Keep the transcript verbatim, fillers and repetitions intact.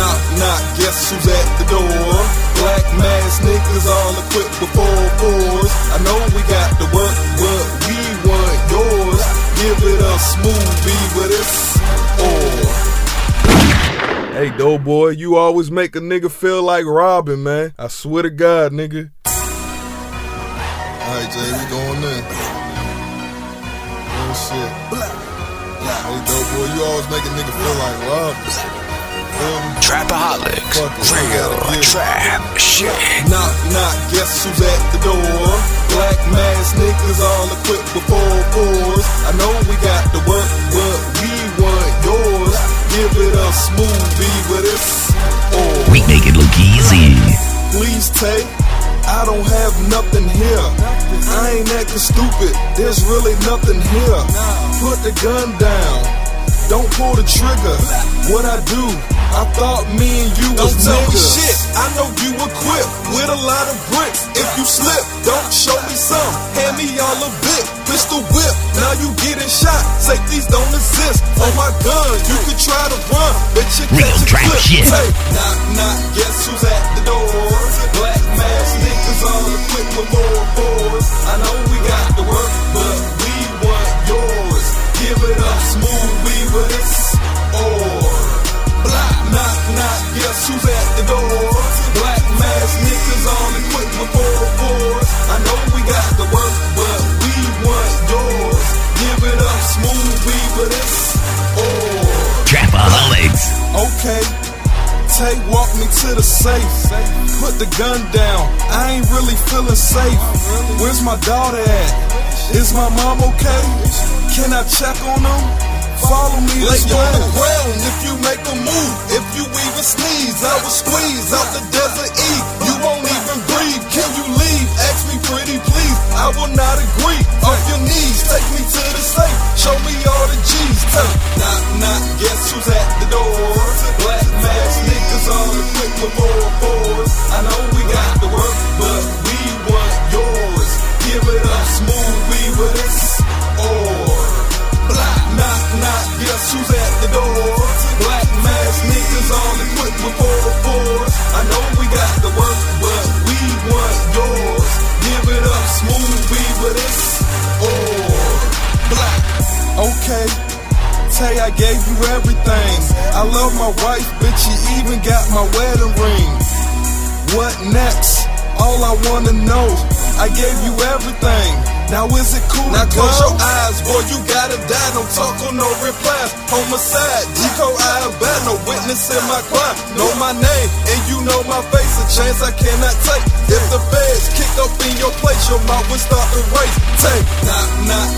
Knock, knock, guess who's at the door? Black mask niggas all equipped with four fours. I know we got the work, but we want yours. Give it a smoothie with this or. Hey, Doughboy, you always make a nigga feel like Robin, man. I swear to God, nigga. Alright, Jay, we going in. Oh, shit. Hey, Doughboy, you always make a nigga feel like Robin. Trapaholics, real trap shit. Knock, knock, guess who's at the door? Black mask niggas all equipped with four fours. I know we got the work, but we want yours. Give it a smoothie with this or. We make it look easy. Please take, I don't have nothing here. I ain't acting stupid, there's really nothing here. Put the gun down, don't pull the trigger. What I do, I thought me and you was niggas. Don't tell me shit, I know you equipped with a lot of bricks. If you slip, don't show me some. Hand me all a bit, pistol whip, now you getting shot. Safeties don't exist on my gun. You can try to run, but you real trap shit. Hey, knock, knock, guess who's at the door? Black mask niggas all equipped with more fours. I know we got the work, but we want yours. Give it up smooth, we with this or. Black, knock, knock, guess who's at the door? Black mask niggas all equipped with four fours. I know we got the work, but we want yours. Give it up smooth, we with this or. Trapaholics. Okay, Tay, walk me to the safe. Put the gun down, I ain't really feeling safe. Where's my daughter at? Is my mom okay? Can I check on them? Follow me, lay on the ground if you make a move. If you even sneeze, I will squeeze out the desert E. You won't even breathe, can you leave? Ask me pretty please, I will not agree. Off your knees, take me to the safe. Show me all the G's. Take. Knock, knock, guess who's at the door? Black mask niggas all equipped with four fours. I know we got the work, but we want yours. Give it up smooth, we with this or. Black, knock, knock, guess who's at the door? Black mask niggas all equipped with four fours. I know we got the work, but we want yours. Give it up smooth, we with this or. Black, okay, Tay, I gave you everything. I love my wife, bitch, you even got my wedding ring. What next? All I wanna know, I gave you everything. Now is it cool? Now close your eyes, boy, you gotta die. Don't talk on no replies. Homicide, G-Co, I have bad. No witness in my crime. Know my name, and you know my face. A chance I cannot take. If the feds kick up in your place, your mouth will start to race. Take, knock, knock,